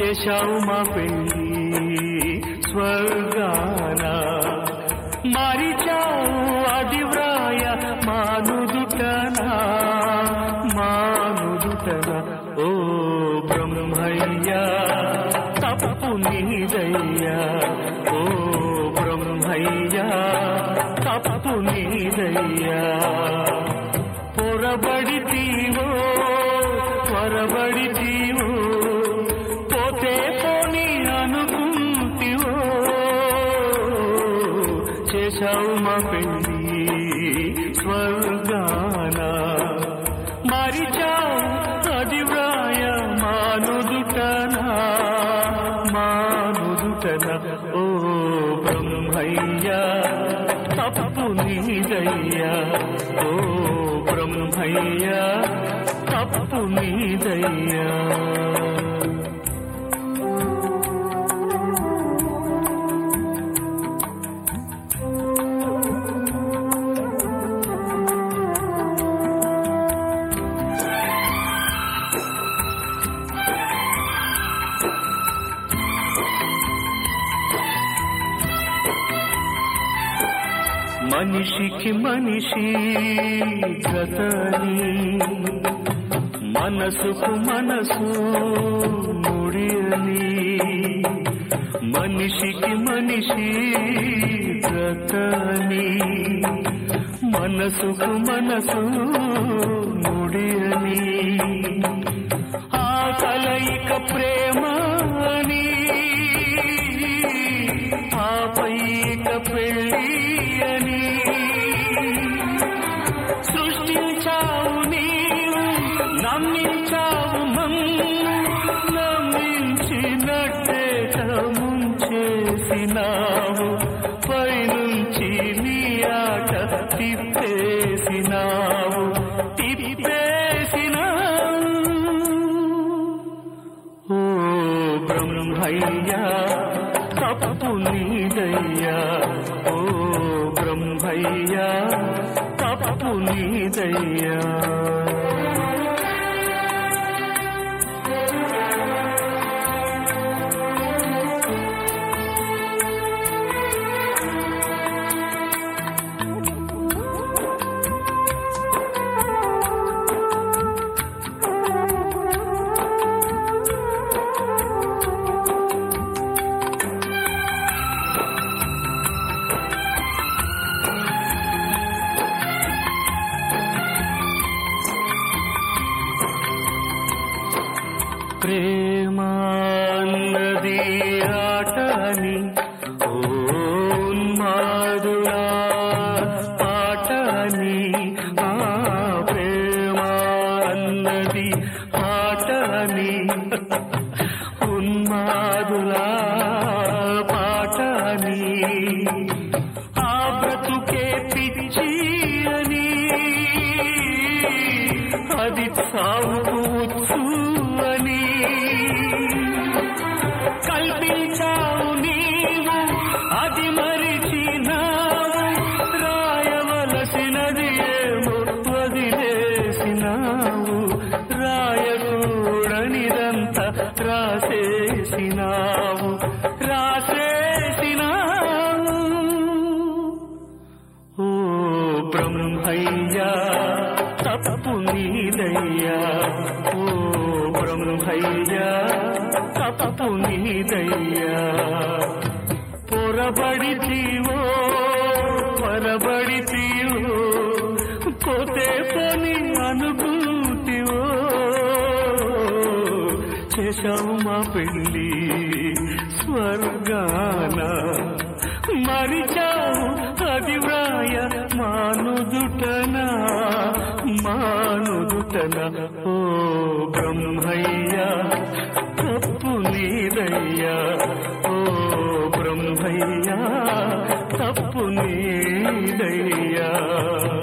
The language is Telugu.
చేశావు మా పెళ్ళి స్వర్గాన, మరిచావు అది వ్రాయ మానుదుటనా మానుదుటనా. ఓ బ్రహ్మయ్యా తప్పు నీదయ్యా, ఓ బ్రహ్మయ్యా తప్పు నీదయ్యా. పొరబడితీవో త్వరబడితీవో, పోతే పోని అనుకుంటివో, చేశావు మా పెళ్ళి స్వర్గాన, మరిచావు అది వ్రాయ మానుదుటనా మానుదుటనా. ఓ బ్రహ్మయ్యా తప్పు నీదయ్యా, ఓ బ్రహ్మయ్యా తప్పు నీదయ్యా. మనిషికి మనిషి గతని, మనసుకు మనసు ముడియని. మనిషికి మనిషి గతని, మనసుకు మనసు ముడియని. ఆ కలయిక ప్రేమ అని, ఆ పైక పెళ్ళి అని సృష్టించావు నీవు, నమ్మించావు మమ్ము, నమ్మించినట్టే ముంచేసినావు. పైనుంచి నీ ఆట తిప్పేసినావు తిప్పేసినావు. ఓ బ్రహ్మయ్యా తప్పు నీదయ్యా, ఓ బ్రహ్మయ్యా తప్పు నీదయ్యా. ప్రేమాన్నది ఆటని, ఉన్మాదులా పాటని. ఆ ప్రేమాన్నది ఆటని, ఉన్మాదులా పాటని. ఆ బ్రతుకే పిచ్చి అని, అది సాగుతూ అని కల్పించావు నీవు, అది మరిచినావు. రాయవలసినది ఏమో వదిలేసినావు, రాయకూడనిదంతా రాసేసినావు రాసేసినావు. ఓ బ్రహ్మయ్యా తప్పు నీదయ్యా, ఓ బ్రహ్మయ్యా తప్పు నీదయ్యా. పొరబడితీవో త్వరబడితీవో, పోతే పోని అనుకుంటివో, చేశావు మా పెళ్ళి స్వర్గాన, మరిచావు అది వ్రాయ మానుదుటనా మానుదుటనా. ఓ బ్రహ్మయ్యా తప్పు నీదయ్యా, ఓ బ్రహ్మయ్యా తప్పు నీదయ్యా.